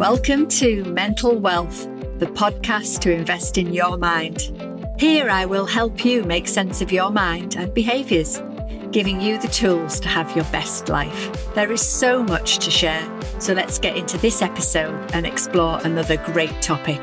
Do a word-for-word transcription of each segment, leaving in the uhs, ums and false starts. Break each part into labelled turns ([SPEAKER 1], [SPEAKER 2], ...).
[SPEAKER 1] Welcome to Mental Wealth, the podcast to invest in your mind. Here I will help you make sense of your mind and behaviours, giving you the tools to have your best life. There is so much to share, so let's get into this episode and explore another great topic.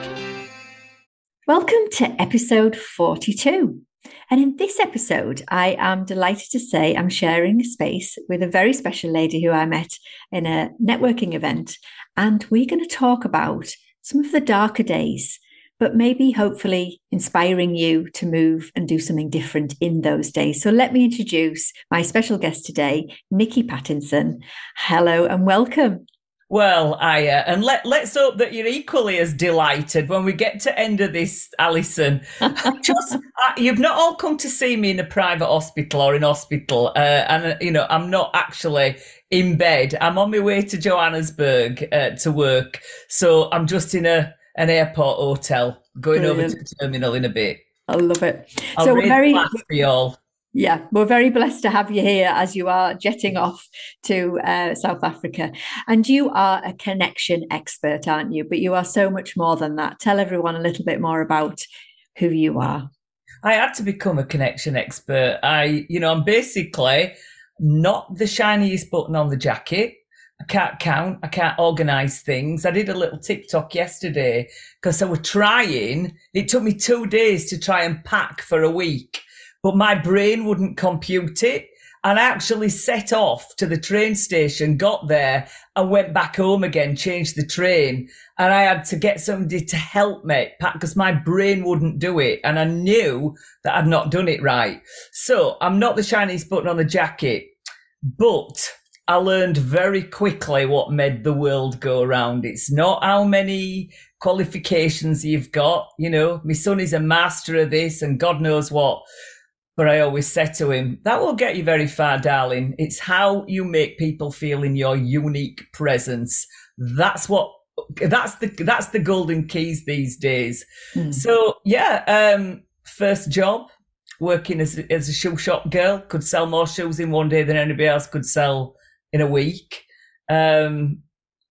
[SPEAKER 1] Welcome to episode forty-two. And in this episode, I am delighted to say I'm sharing a space with a very special lady who I met in a networking event. And we're going to talk about some of the darker days, but maybe hopefully inspiring you to move and do something different in those days. So let me introduce my special guest today, Nikki Pattinson. Hello and welcome.
[SPEAKER 2] Well, Aya, and let, let's hope that you're equally as delighted when we get to end of this, Alison. Just, uh, you've not all come to see me in a private hospital or in hospital, uh, and, uh, you know, I'm not actually in bed. I'm on my way to Johannesburg uh, to work, so I'm just in a an airport hotel, going Brilliant. over to the terminal in a bit.
[SPEAKER 1] I love it.
[SPEAKER 2] I'll
[SPEAKER 1] so
[SPEAKER 2] raise
[SPEAKER 1] very
[SPEAKER 2] glass for you all.
[SPEAKER 1] Yeah, we're very blessed to have you here as you are jetting off to uh, South Africa. And you are a connection expert, aren't you? But you are so much more than that. Tell everyone a little bit more about who you are.
[SPEAKER 2] I had to become a connection expert. I, you know, I'm basically not the shiniest button on the jacket. I can't count. I can't organise things. I did a little TikTok yesterday because I was trying. It took me two days to try and pack for a week. But my brain wouldn't compute it. And I actually set off to the train station, got there and went back home again, changed the train. And I had to get somebody to help me pack because my brain wouldn't do it. And I knew that I'd not done it right. So I'm not the shiniest button on the jacket, but I learned very quickly what made the world go round. It's not how many qualifications you've got. You know, my son is a master of this and God knows what. But I always said to him, that won't get you very far, darling. It's how you make people feel in your unique presence. That's what, that's the, that's the golden keys these days. Mm. So yeah, um, first job, working as, as a shoe shop girl, could sell more shoes in one day than anybody else could sell in a week. Um,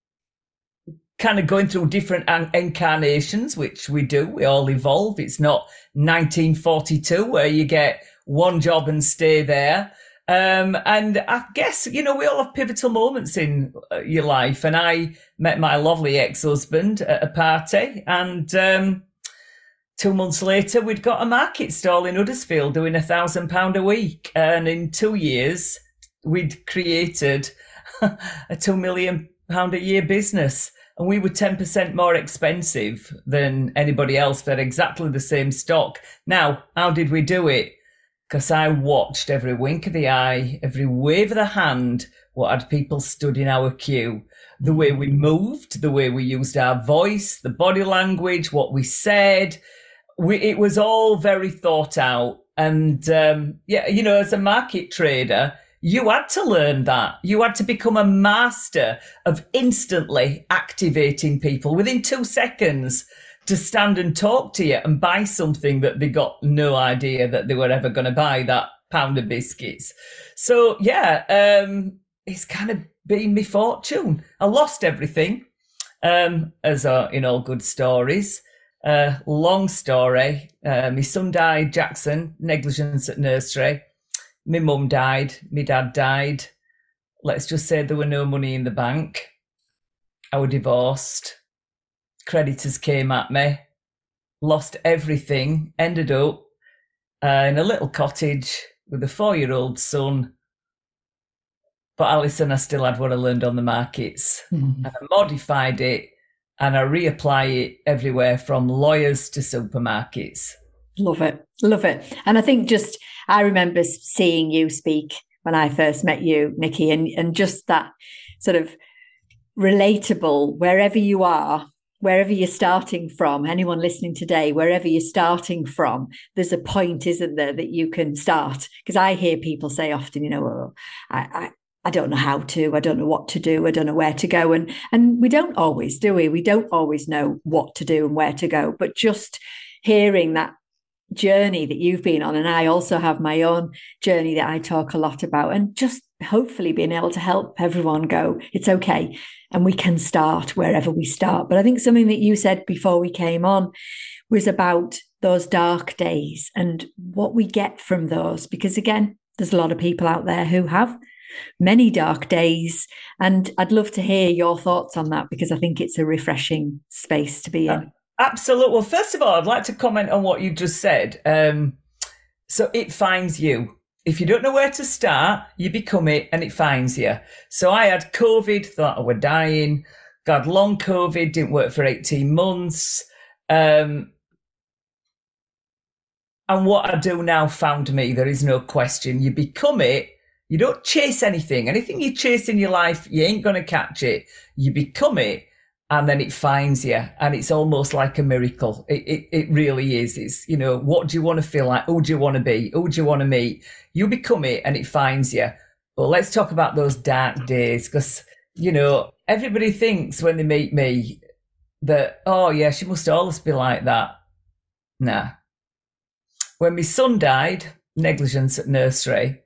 [SPEAKER 2] kind of going through different incarnations, which we do. We all evolve. It's not nineteen forty-two where you get one job and stay there. Um, and I guess, you know, we all have pivotal moments in your life. And I met my lovely ex-husband at a party. And um, two months later, we'd got a market stall in Huddersfield doing a thousand pound a week. And in two years, we'd created a two million pound a year business. And we were ten percent more expensive than anybody else for exactly the same stock. Now, how did we do it? Because I watched every wink of the eye, every wave of the hand, what had people stood in our queue, the way we moved, the way we used our voice, the body language, what we said. We, it was all very thought out. And, um, yeah, you know, as a market trader, you had to learn that. You had to become a master of instantly activating people within two seconds to stand and talk to you and buy something that they got no idea that they were ever going to buy, that pound of biscuits. So, yeah, um, it's kind of been my fortune. I lost everything, um, as uh, in all good stories. Uh, long story. Uh, my son died, Jackson, negligence at nursery. My mum died, my dad died. Let's just say there were no money in the bank. I was divorced. Creditors came at me. Lost everything. Ended up uh, in a little cottage with a four-year-old son. But Alison, I still had what I learned on the markets. Mm-hmm. And I modified it and I reapply it everywhere from lawyers to supermarkets.
[SPEAKER 1] Love it. Love it. And I think just, I remember seeing you speak when I first met you, Nikki, and, and just that sort of relatable, wherever you are, wherever you're starting from, anyone listening today, wherever you're starting from, there's a point, isn't there, that you can start? Because I hear people say often, you know, oh, I, I, I don't know how to, I don't know what to do, I don't know where to go. And, and we don't always, do we? We don't always know what to do and where to go, but just hearing that journey that you've been on, and I also have my own journey that I talk a lot about, and just hopefully being able to help everyone go, it's okay, and we can start wherever we start. But I think something that you said before we came on was about those dark days and what we get from those, because again, there's a lot of people out there who have many dark days, and I'd love to hear your thoughts on that, because I think it's a refreshing space to be in.
[SPEAKER 2] Absolutely. Well, first of all, I'd like to comment on what you just said. Um, so it finds you. If you don't know where to start, you become it, and it finds you. So I had COVID, thought I were dying, got long COVID, didn't work for eighteen months. Um, and what I do now found me. There is no question. You become it. You don't chase anything. Anything you chase in your life, you ain't going to catch it. You become it, and then it finds you. And it's almost like a miracle. It, it, it really is. It's, you know, what do you want to feel like? Who do you want to be? Who do you want to meet? You become it, and it finds you. But let's talk about those dark days, because, you know, everybody thinks when they meet me that, oh, yeah, she must always be like that. Nah. When my son died, negligence at nursery,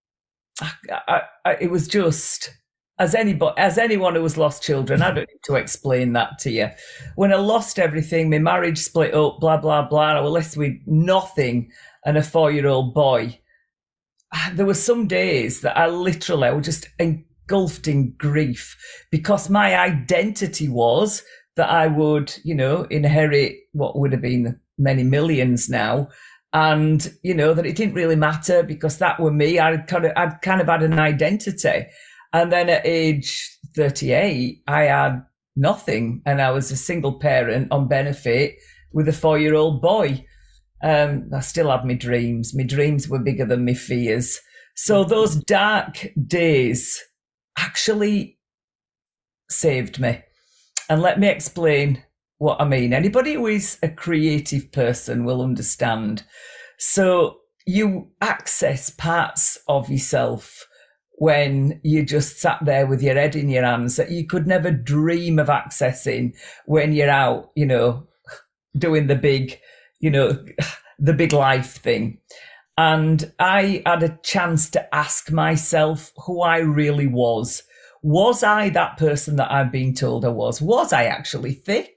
[SPEAKER 2] I, I, I, it was just, as anybody, as anyone who has lost children, I don't need to explain that to you. When I lost everything, my marriage split up, blah, blah, blah, I was left with nothing and a four-year-old boy. There were some days that I literally, I was just engulfed in grief, because my identity was that I would, you know, inherit what would have been many millions now. And, you know, that it didn't really matter, because that were me. I'd kind of, I'd kind of had an identity. And then at age thirty-eight, I had nothing. And I was a single parent on benefit with a four-year-old boy. Um, I still had my dreams. My dreams were bigger than my fears. So those dark days actually saved me. And let me explain what I mean. Anybody who is a creative person will understand. So you access parts of yourself when you just sat there with your head in your hands that you could never dream of accessing when you're out, you know, doing the big, you know, the big life thing. And I had a chance to ask myself who I really was. Was I that person that I've been told I was? Was I actually thick?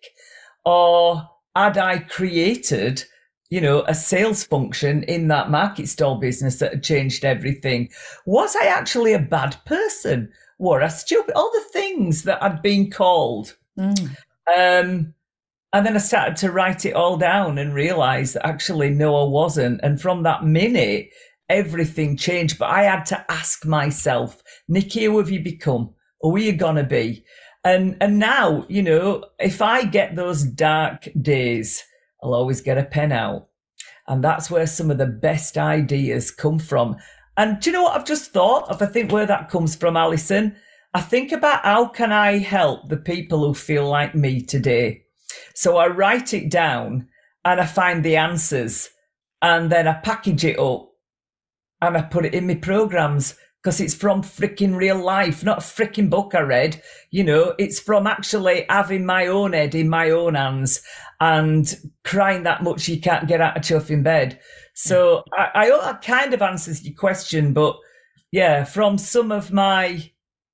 [SPEAKER 2] Or had I created, you know, a sales function in that market stall business that had changed everything? Was I actually a bad person? Were I stupid? All the things that I'd been called. Mm. Um, and then I started to write it all down and realised that actually, no, I wasn't. And from that minute, everything changed. But I had to ask myself, Nikki, who have you become? Who are you going to be? And and now, you know, if I get those dark days, I'll always get a pen out. And that's where some of the best ideas come from. And do you know what I've just thought of? I think where that comes from, Alison? I think about how can I help the people who feel like me today? So I write it down and I find the answers, and then I package it up and I put it in my programs. Because it's from freaking real life, not a freaking book I read. You know, it's from actually having my own head in my own hands and crying that much you can't get out of chuff in bed. So I, I hope that kind of answers your question. But yeah, from some of my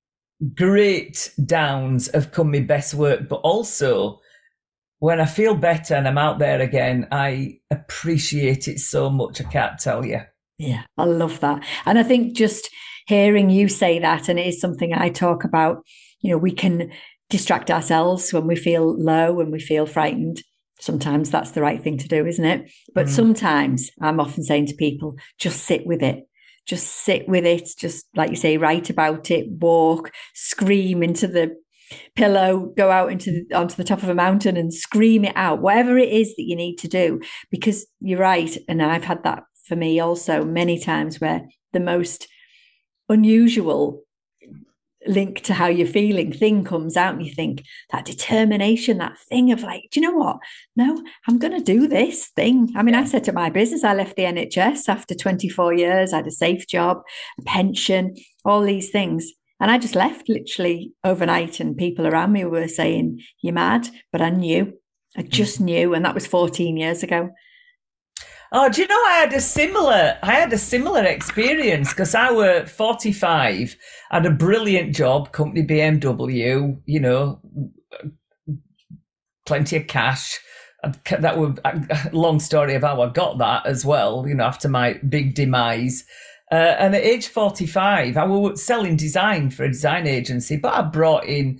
[SPEAKER 2] great downs have come my best work. But also, when I feel better and I'm out there again, I appreciate it so much. I can't tell you.
[SPEAKER 1] Yeah, I love that. And I think just hearing you say that, and it is something I talk about, you know, we can distract ourselves when we feel low, when we feel frightened. Sometimes that's the right thing to do, isn't it? But mm. sometimes I'm often saying to people, just sit with it. Just sit with it. Just like you say, write about it, walk, scream into the pillow, go out into the, onto the top of a mountain and scream it out, whatever it is that you need to do. Because you're right. And I've had that for me also many times, where the most unusual link to how you're feeling thing comes out, and you think that determination, that thing of like, do you know what? No, I'm going to do this thing. I mean, I set up my business. I left the N H S after twenty-four years. I had a safe job, a pension, all these things. And I just left literally overnight, and people around me were saying, you're mad. But I knew, I just knew. And that was fourteen years ago.
[SPEAKER 2] Oh, do you know I had a similar I had a similar experience because I were forty-five, had a brilliant job, company B M W, you know, plenty of cash. That was a long story of how I got that as well, you know, after my big demise. Uh, and at age forty-five, I was selling design for a design agency, but I brought in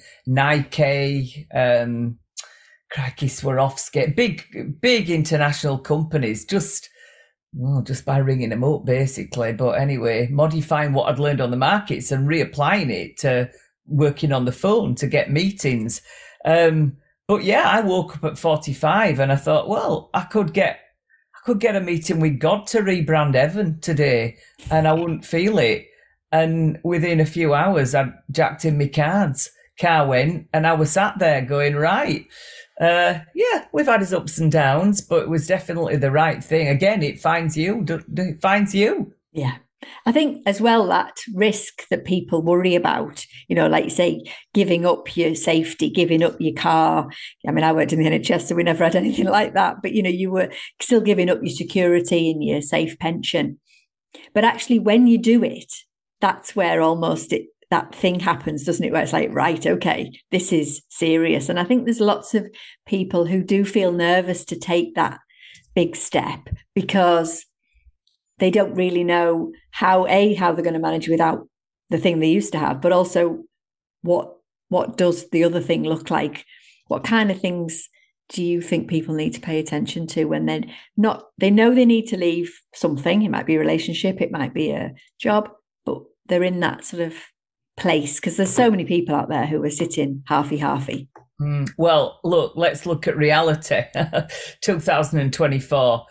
[SPEAKER 2] Nike, um, crikey, Swarovski, big, big international companies, just, well, just by ringing them up, basically. But anyway, modifying what I'd learned on the markets and reapplying it to working on the phone to get meetings. Um, but yeah, I woke up at forty-five and I thought, well, I could get, I could get a meeting with God to rebrand Evan today and I wouldn't feel it. And within a few hours, I jacked in my cards. Car went and I was sat there going, right. Uh, yeah, we've had its ups and downs, but it was definitely the right thing. Again, it finds you, it finds you.
[SPEAKER 1] Yeah. I think as well, that risk that people worry about, you know, like you say, giving up your safety, giving up your car. I mean, I worked in the N H S, so we never had anything like that. But, you know, you were still giving up your security and your safe pension. But actually, when you do it, that's where almost it, that thing happens, doesn't it? Where it's like, right, okay, this is serious. And I think there's lots of people who do feel nervous to take that big step because they don't really know how, A, how they're going to manage without the thing they used to have, but also what what does the other thing look like? What kind of things do you think people need to pay attention to when they're not, they know they need to leave something? It might be a relationship, it might be a job, but they're in that sort of place because there's so many people out there who are sitting halfy-halfy.
[SPEAKER 2] Mm, well, look, let's look at reality. two thousand twenty-four.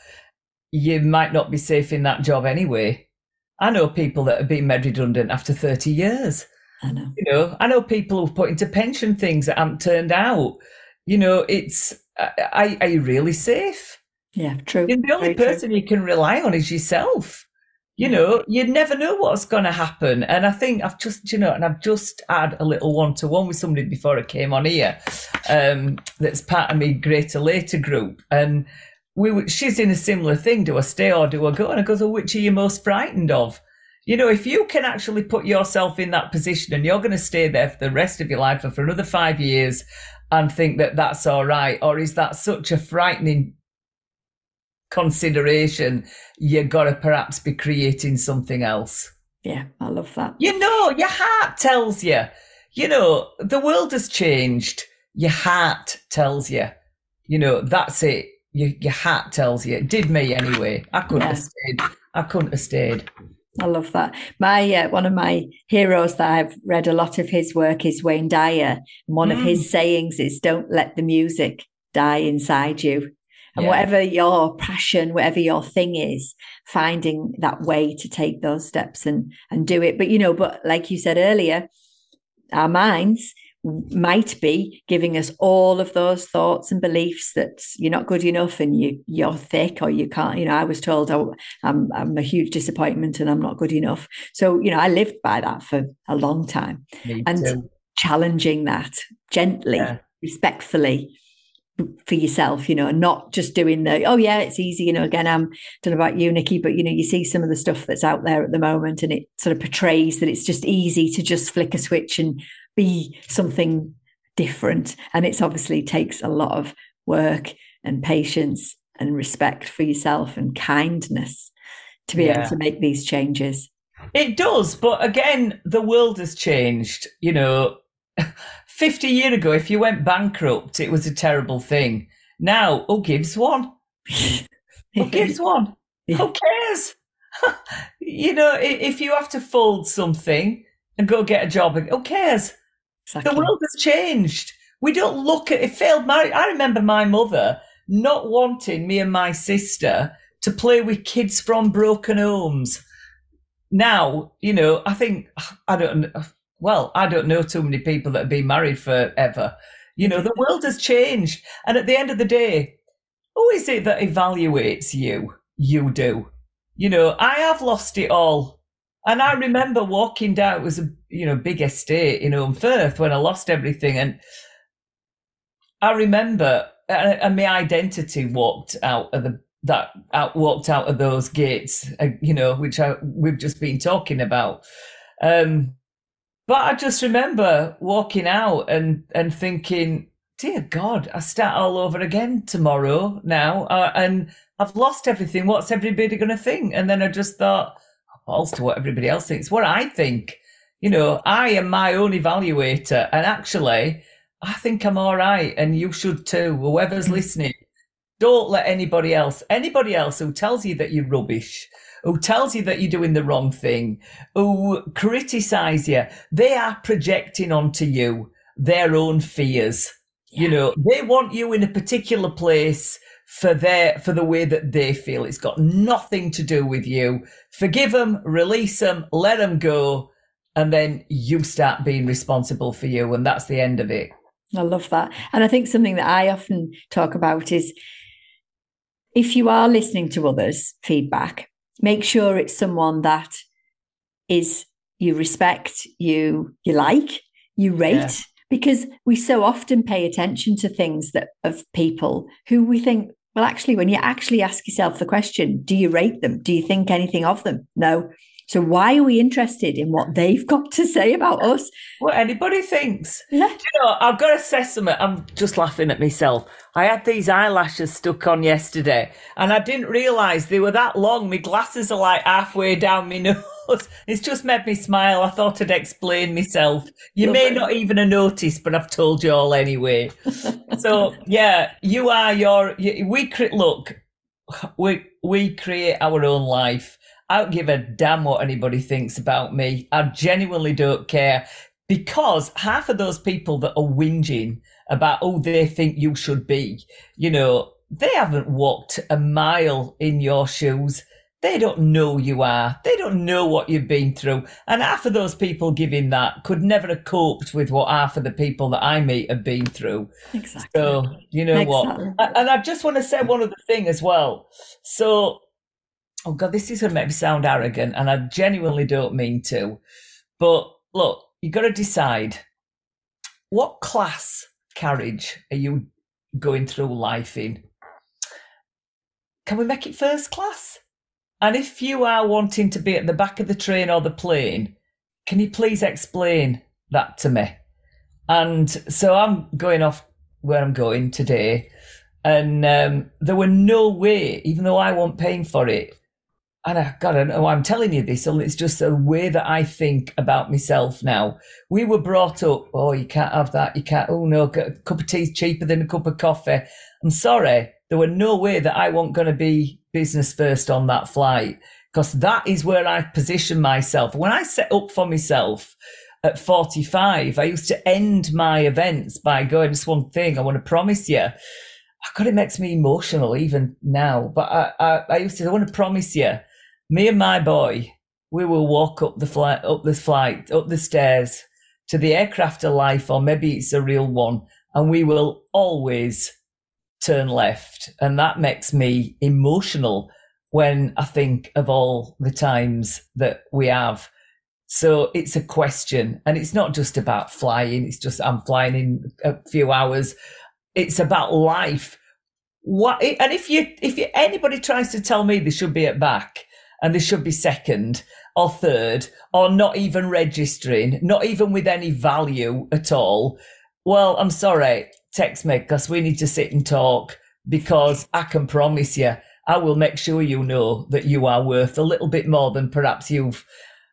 [SPEAKER 2] You might not be safe in that job anyway. I know people that have been made redundant after thirty years.
[SPEAKER 1] I know.
[SPEAKER 2] You know, I know people who've put into pension things that haven't turned out. You know, it's, are, are you really safe?
[SPEAKER 1] Yeah, true.
[SPEAKER 2] And the only
[SPEAKER 1] Very
[SPEAKER 2] person
[SPEAKER 1] true.
[SPEAKER 2] you can rely on is yourself. You know, you never know what's going to happen. And I think I've just, you know, and I've just had a little one-to-one with somebody before I came on here um, that's part of my Greater Later group. And we she's in a similar thing. Do I stay or do I go? And I goes, well, which are you most frightened of? You know, if you can actually put yourself in that position and you're going to stay there for the rest of your life or for another five years and think that that's all right, or is that such a frightening consideration, you got to perhaps be creating something else.
[SPEAKER 1] Yeah, I love that.
[SPEAKER 2] You know, your heart tells you. You know, the world has changed. Your heart tells you. You know, that's it. Your, your heart tells you. It did me anyway. I couldn't
[SPEAKER 1] Yeah.
[SPEAKER 2] have stayed. I couldn't have stayed.
[SPEAKER 1] I love that. My uh, one of my heroes that I've read a lot of his work is Wayne Dyer. And one
[SPEAKER 2] Mm.
[SPEAKER 1] of his sayings is, don't let the music die inside you. And
[SPEAKER 2] Yeah.
[SPEAKER 1] whatever your passion, whatever your thing is, finding that way to take those steps and and do it. But, you know, but like you said earlier, our minds might be giving us all of those thoughts and beliefs that you're not good enough and you you're thick or you can't. You know, I was told oh, I'm I'm a huge disappointment and I'm not good enough. So, you know, I lived by that for a long time.
[SPEAKER 2] Me
[SPEAKER 1] and
[SPEAKER 2] too.
[SPEAKER 1] challenging that gently,
[SPEAKER 2] Yeah.
[SPEAKER 1] respectfully for yourself, you know, and not just doing the, oh yeah, it's easy, you know, again, I'm don't know about you, Nikki, but you know, you see some of the stuff that's out there at the moment and it sort of portrays that it's just easy to just flick a switch and be something different. And it's obviously takes a lot of work and patience and respect for yourself and kindness to be
[SPEAKER 2] Yeah.
[SPEAKER 1] able to make these changes.
[SPEAKER 2] It does, but again, the world has changed. You know, fifty years ago, if you went bankrupt, it was a terrible thing. Now, who gives one? Who gives one?
[SPEAKER 1] Yeah.
[SPEAKER 2] Who cares? You know, i- if you have to fold something and go get a job, who cares?
[SPEAKER 1] Exactly.
[SPEAKER 2] The world has changed. We don't look at it. Failed marriage. I remember my mother not wanting me and my sister to play with kids from broken homes. Now, you know, I think, I don't know, well, I don't know too many people that have been married forever. You know, the world has changed. And at the end of the day, who is it that evaluates you? You do. You know, I have lost it all. And I remember walking down, it was a, you know, big estate in Home Firth when I lost everything. And I remember, and, and my identity walked out of the that out, walked out of those gates, uh, you know, which I, we've just been talking about. Um, but I just remember walking out and, and thinking, dear God, I start all over again tomorrow now, uh, and I've lost everything. What's everybody going to think? And then I just thought, balls to what everybody else thinks. What I think, you know, I am my own evaluator, and actually, I think I'm all right, and you should too. Whoever's listening, don't let anybody else, anybody else who tells you that you're rubbish, who tells you that you're doing the wrong thing, who criticise you, they are projecting onto you their own fears. Yeah. You know, they want you in a particular place for their for the way that they feel. It's got nothing to do with you. Forgive them, release them, let them go, and then you start being responsible for you, and that's the end of it.
[SPEAKER 1] I love that. And I think something that I often talk about is, if you are listening to others' feedback, make sure it's someone that is you respect, you you like, you rate. Yeah. Because we so often pay attention to things that of people who we think, well, actually, when you actually ask yourself the question, do you rate them? Do you think anything of them? No. So why are we interested in what they've got to say about us?
[SPEAKER 2] What anybody thinks.
[SPEAKER 1] Yeah.
[SPEAKER 2] Do you know, I've got to say something. I'm just laughing at myself. I had these eyelashes stuck on yesterday, and I didn't realise they were that long. My glasses are like halfway down my nose. It's just made me smile. I thought I'd explain myself. You Love may it. Not even have noticed, but I've told you all anyway. So, yeah, you are your... You, we cre- Look, we we create our own life. I don't give a damn what anybody thinks about me. I genuinely don't care, because half of those people that are whinging about, oh, they think you should be, you know, they haven't walked a mile in your shoes. They don't know you are. They don't know what you've been through. And half of those people giving that could never have coped with what half of the people that I meet have been through.
[SPEAKER 1] Exactly.
[SPEAKER 2] So, you know
[SPEAKER 1] exactly.
[SPEAKER 2] what? And I just want to say one other thing as well. So, oh God, this is going to make me sound arrogant, and I genuinely don't mean to. But look, you've got to decide, what class carriage are you going through life in? Can we make it first class? And if you are wanting to be at the back of the train or the plane, can you please explain that to me? And so I'm going off where I'm going today, and um, there were no way, even though I wasn't paying for it, and I, God, I know I'm telling you this, it's just a way that I think about myself now. We were brought up, oh, you can't have that, you can't, oh no, a cup of tea's cheaper than a cup of coffee. I'm sorry, there were no way that I wasn't going to be business first on that flight, because that is where I've positioned myself. When I set up for myself at forty-five, I used to end my events by going, just one thing I want to promise you. God, it makes me emotional even now, but I, I, I used to, I want to promise you, me and my boy, we will walk up the flight, up this flight, up the stairs to the aircraft of life, or maybe it's a real one, and we will always turn left. And that makes me emotional when I think of all the times that we have. So it's a question, and it's not just about flying. It's just, I'm flying in a few hours. It's about life. What, and if you, if you, anybody tries to tell me they should be at back and they should be second or third or not even registering, not even with any value at all, well, I'm sorry, text me, because we need to sit and talk, because I can promise you, I will make sure you know that you are worth a little bit more than perhaps you've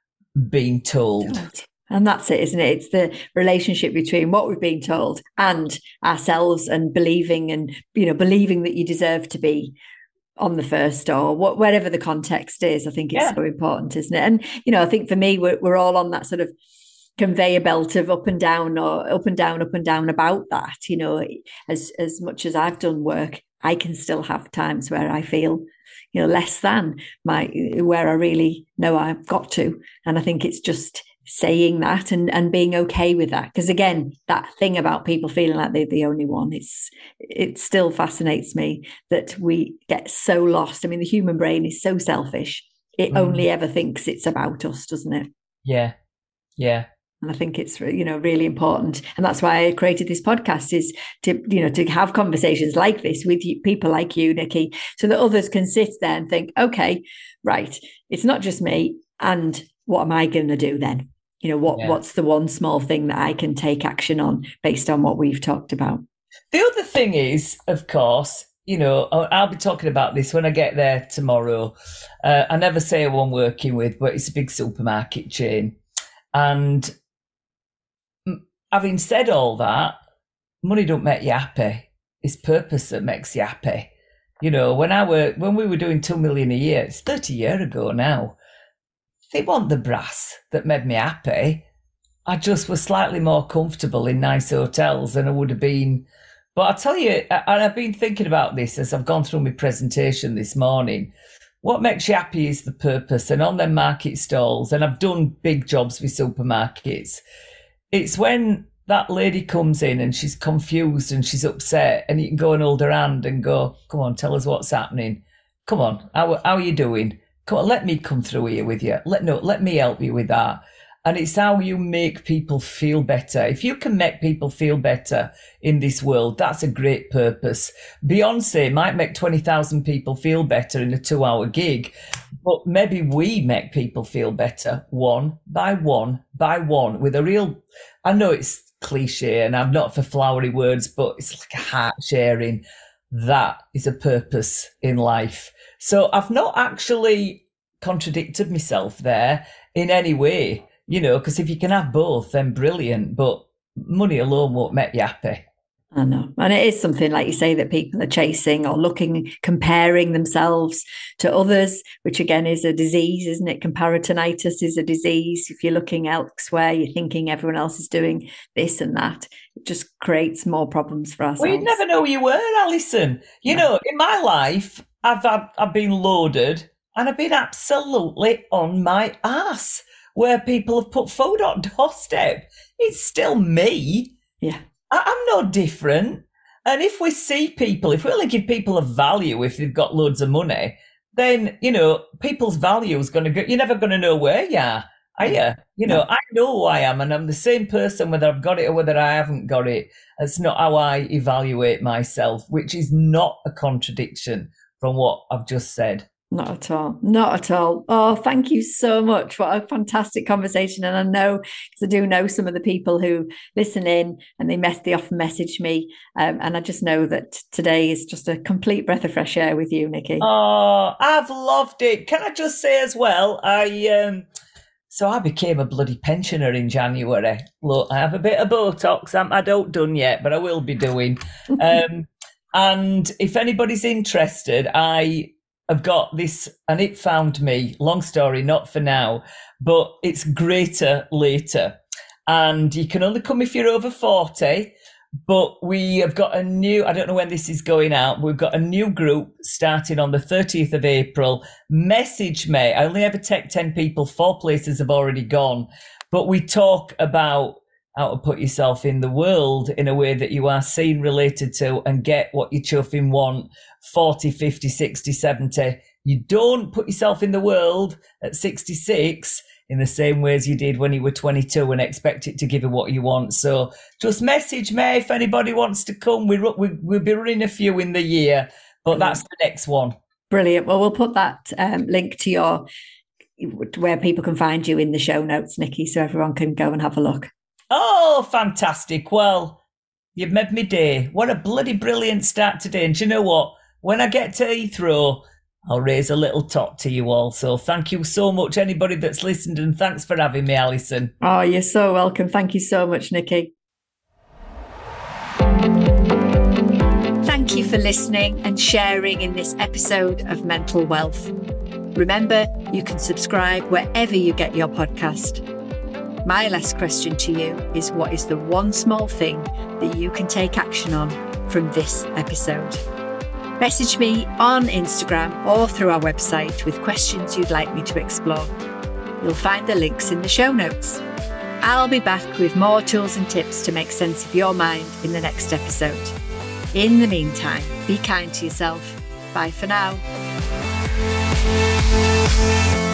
[SPEAKER 2] been told.
[SPEAKER 1] And that's it, isn't it? It's the relationship between what we've been told and ourselves, and believing and, you know, believing that you deserve to be on the first, or what, whatever the context is. I think it's yeah. so important, isn't it? And, you know, I think for me, we're, we're all on that sort of conveyor belt of up and down, or up and down, up and down about that. You know, as, as much as I've done work, I can still have times where I feel, you know, less than my, where I really know I've got to. And I think it's just saying that and, and being okay with that. Because again, that thing about people feeling like they're the only one, it's, it still fascinates me that we get so lost. I mean, the human brain is so selfish. It mm. only ever thinks it's about us, doesn't it?
[SPEAKER 2] Yeah. Yeah.
[SPEAKER 1] And I think it's, you know, really important. And that's why I created this podcast, is to, you know, to have conversations like this with you, people like you, Nikki, so that others can sit there and think, okay, right, it's not just me. And what am I going to do then? You know, what, yeah. what's the one small thing that I can take action on based on what we've talked about?
[SPEAKER 2] The other thing is, of course, you know, I'll be talking about this when I get there tomorrow. Uh, I never say who I'm working with, but it's a big supermarket chain. And having said all that, money don't make you happy. It's purpose that makes you happy. You know, when I were when we were doing two million a year, it's thirty years ago now. They want the brass that made me happy. I just was slightly more comfortable in nice hotels than I would have been. But I tell you, and I've been thinking about this as I've gone through my presentation this morning. What makes you happy is the purpose. And on them market stalls, and I've done big jobs with supermarkets, it's when that lady comes in and she's confused and she's upset, and you can go and hold her hand and go, come on, tell us what's happening. Come on, how, how are you doing? Come on, let me come through here with you. Let no, let me help you with that. And it's how you make people feel better. If you can make people feel better in this world, that's a great purpose. Beyonce might make twenty thousand people feel better in a two-hour gig, but maybe we make people feel better one by one by one with a real, I know it's cliche and I'm not for flowery words, but it's like a heart sharing. That is a purpose in life. So I've not actually contradicted myself there in any way. You know, because if you can have both, then brilliant. But money alone won't make you happy.
[SPEAKER 1] I know. And it is something, like you say, that people are chasing or looking, comparing themselves to others, which again is a disease, isn't it? Comparatinitis is a disease. If you're looking elsewhere, you're thinking everyone else is doing this and that. It just creates more problems for ourselves.
[SPEAKER 2] Well, you'd never know you were, Alison. You no. know, in my life, I've, I've, I've been loaded and I've been absolutely on my ass. Where people have put food on doorstep. It's still me.
[SPEAKER 1] Yeah.
[SPEAKER 2] I, I'm no different. And if we see people, if we only give people a value if they've got loads of money, then, you know, people's value is going to go, you're never going to know where you are, are you? You know, I know who I am and I'm the same person whether I've got it or whether I haven't got it. That's not how I evaluate myself, which is not a contradiction from what I've just said.
[SPEAKER 1] Not at all. Not at all. Oh, thank you so much. What a fantastic conversation. And I know, because I do know some of the people who listen in and they mess, they often message me. Um, and I just know that today is just a complete breath of fresh air with you, Nikki.
[SPEAKER 2] Oh, I've loved it. Can I just say as well, I, um, so I became a bloody pensioner in January. Look, I have a bit of Botox. I'm, I don't done yet, but I will be doing. um, and if anybody's interested, I... I've got this, and it found me, long story, not for now, but it's greater later. And you can only come if you're over forty, but we have got a new, I don't know when this is going out, but we've got a new group starting on the thirtieth of April. Message me. I only ever take ten people, four places have already gone, but we talk about how to put yourself in the world in a way that you are seen, related to, and get what you chuffing want. forty, fifty, sixty, seventy. You don't put yourself in the world at sixty-six in the same way as you did when you were twenty-two and expect it to give you what you want. So just message me if anybody wants to come. We, we, we'll be running a few in the year, but that's the next one.
[SPEAKER 1] Brilliant. Well, we'll put that um, link to your, where people can find you in the show notes, Nikki, so everyone can go and have a look.
[SPEAKER 2] Oh, fantastic. Well, you've made me day. What a bloody brilliant start today. And do you know what? When I get to Heathrow, I'll raise a little tot to you all. So thank you so much, anybody that's listened, and thanks for having me, Alison.
[SPEAKER 1] Oh, you're so welcome. Thank you so much, Nikki. Thank you for listening and sharing in this episode of Mental Wealth. Remember, you can subscribe wherever you get your podcast. My last question to you is, what is the one small thing that you can take action on from this episode? Message me on Instagram or through our website with questions you'd like me to explore. You'll find the links in the show notes. I'll be back with more tools and tips to make sense of your mind in the next episode. In the meantime, be kind to yourself. Bye for now.